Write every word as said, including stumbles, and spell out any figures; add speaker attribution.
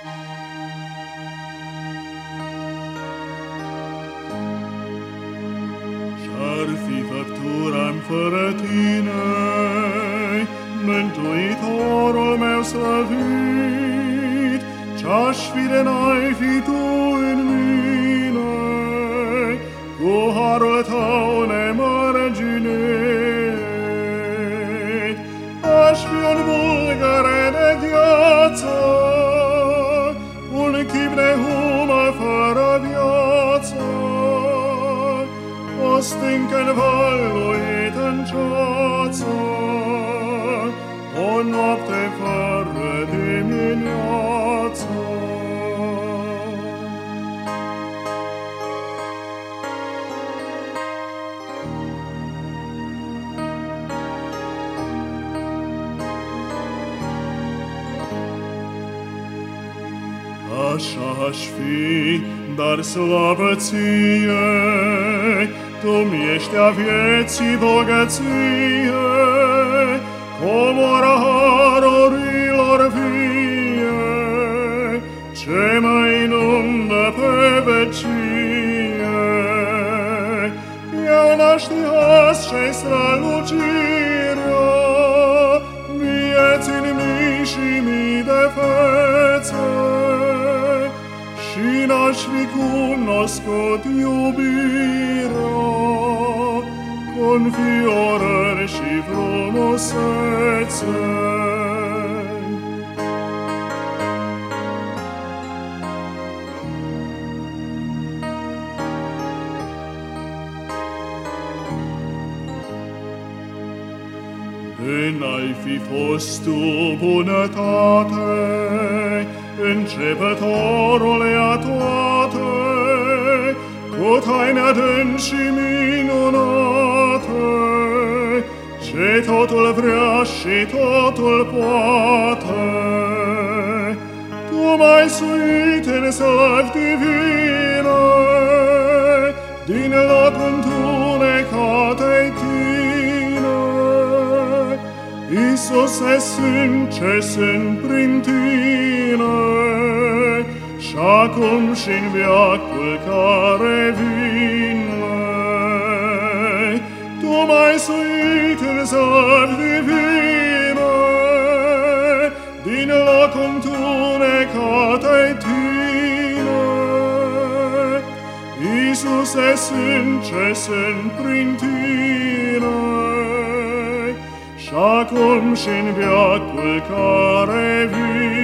Speaker 1: Ce-ar fi făptura-mi fără tine, Mântuitorul meu slăvit? Ce-aș fi de n-ai fi tu în mine, cu harul tău nemărginit? Aș fi un bulgăre de gheață, un chip de humă fără viață, o stâncă învăluit în ceață, o noapte fără dimineață. Așa aș fi, dar slavă ție, Tu-mi ești a vieții bogăție, comora harurilor vie, ce mă inundă pe vecie. Eu n-aștiați ce-i strălucirea vieții în mii și mii de fețe, și n-aș fi cunoscut iubirea cu înfiorări și frumusețe. N-ai fi fost tu bunătate, începătorule a toate, cu taine adânci și minunate, ce totul vrea și totul poate. Tu m-ai suit în slăvi divine, din loc întunecate-i tine. Iisuse, sunt ce sunt prin tine, și acum și-n veacul care vine. Tu m-ai suit în slăvi divine, din loc întunecate-i tine. Iisuse, sunt ce sunt prin tine, și acum și-n veacul care vine.